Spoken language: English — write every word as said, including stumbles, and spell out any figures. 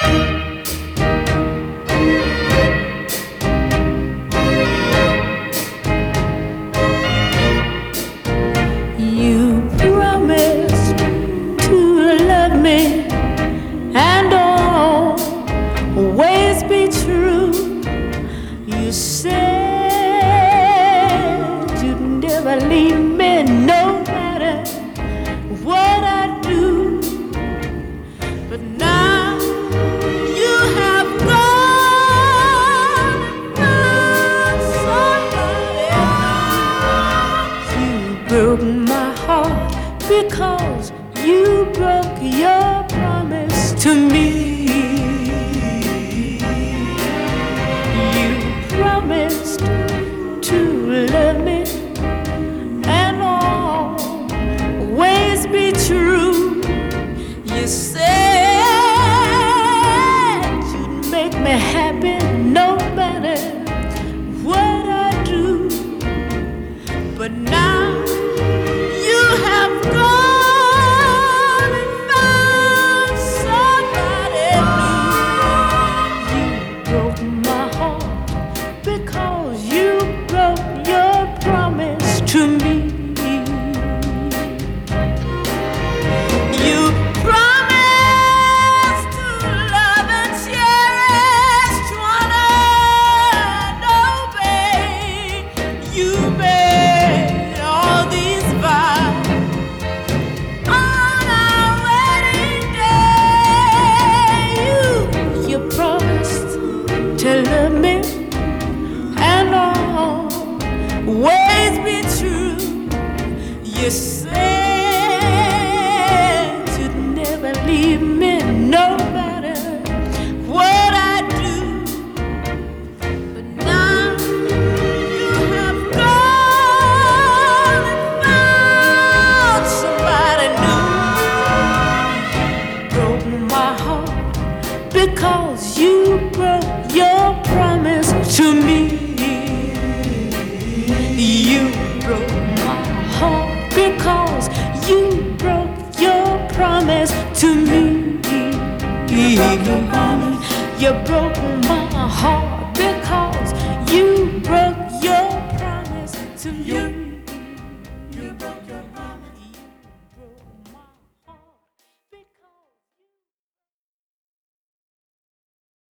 You promised to love me and always be true. You said you'd never leave me, no matter what I do. But now you have gone and found somebody else. You broke my heart because you broke your promise to me. You promised to love me and always be true. You said you'd make me happy no matter what I do. But now you have gone and found somebody new. You broke my heart because you broke your promise to me. You promised to love and cherish, to honor and obey. You made all these vows on our wedding day. You, you promised to love me and always be true. You said you'd never leave me, no matter what I do. But now you have gone and found somebody new. Broke my heart because you broke your promise to me. You broke my heart because you broke your promise to me. You broke my heart because you broke your promise to me.